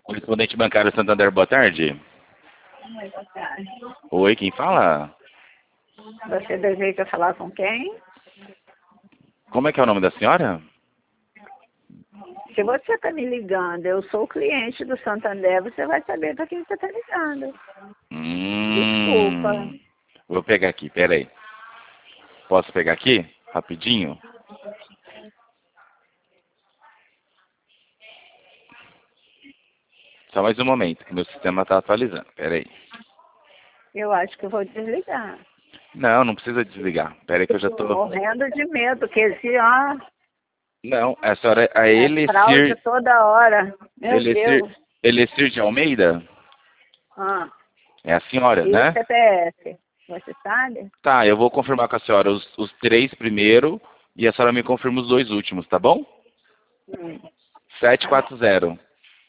Correspondente bancário Santander, boa tarde. Oi, boa tarde. Oi, quem fala? Você deseja falar com quem? Como é que é o nome da senhora? Se você está me ligando, eu sou cliente do Santander, você vai saber para quem você está ligando. Desculpa. Vou pegar aqui, peraí. Posso pegar aqui? Rapidinho? Só mais um momento, que meu sistema está atualizando. Peraí. Eu acho que eu vou desligar. Não, não precisa desligar. Peraí que eu já tô... Morrendo de medo, que esse, Não, a senhora é é fraude Elecir... toda hora. Meu Deus. Elecir de Almeida? Ah, É a senhora, e o né? CPF? Você sabe? Tá, eu vou confirmar com a senhora os três primeiro e a senhora me confirma os dois últimos, tá bom? Hum, tá bom. 740.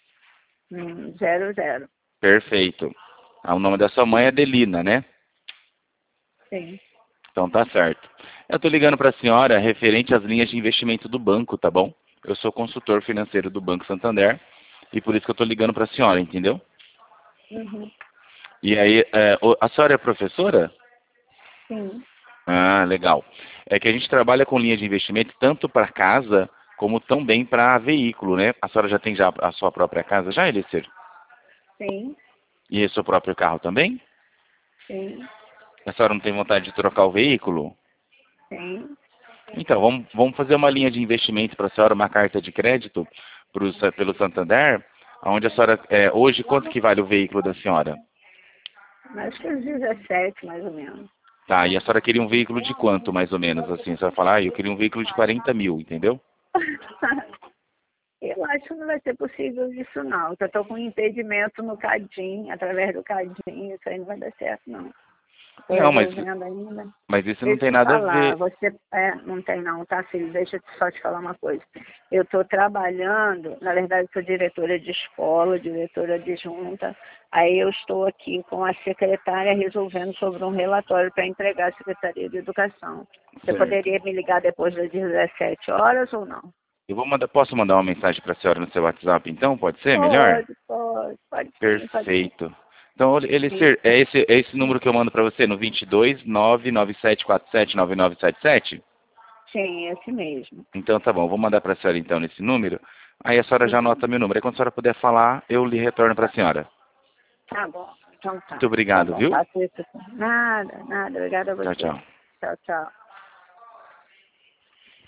00. Perfeito. Ah, o nome da sua mãe é Adelina, né? Sim. Então tá certo. Eu tô ligando para a senhora referente às linhas de investimento do banco, tá bom? Eu sou consultor financeiro do Banco Santander e por isso que eu tô ligando para a senhora, entendeu? Uhum. E aí, a senhora é professora? Sim. Ah, legal. É que a gente trabalha com linha de investimento tanto para casa como também para veículo, né? A senhora já tem já a sua própria casa já, Elisir? Sim. E o seu próprio carro também? Sim. A senhora não tem vontade de trocar o veículo? Sim. Então, vamos fazer uma linha de investimento para a senhora, uma carta de crédito pelo Santander, onde a senhora, hoje, quanto que vale o veículo da senhora? Acho que uns 17, mais ou menos. Tá, e a senhora queria um veículo de quanto, mais ou menos, assim? A senhora fala, eu queria um veículo de 40 mil, entendeu? Eu acho que não vai ser possível isso não. Eu estou com um impedimento no Cadim, através do Cadim, isso aí não vai dar certo não. Estou Não, resolvendo ainda. mas isso não Deixa tem eu te nada a falar, ver. você não tem não, tá filho? Deixa eu só te falar uma coisa. Eu estou trabalhando, na verdade sou diretora de escola, diretora adjunta, aí eu estou aqui com a secretária resolvendo sobre um relatório para entregar à Secretaria de Educação. Você Certo. poderia me ligar depois das 17 horas ou não? Posso mandar uma mensagem para a senhora no seu WhatsApp, então? Pode ser melhor? Pode sim, pode sim. Perfeito. Então, Sim, Elisir, é esse número que eu mando para você, no 22 99747 9977? sim, esse mesmo. Então, tá bom. Vou mandar para a senhora, então, nesse número. Aí a senhora já Uhum. anota meu número. Aí, quando a senhora puder falar, eu lhe retorno para a senhora. Tá bom, então Muito tá obrigado, bom, viu? faço isso. Nada, obrigada a Tchau, você. tchau. Tchau, tchau.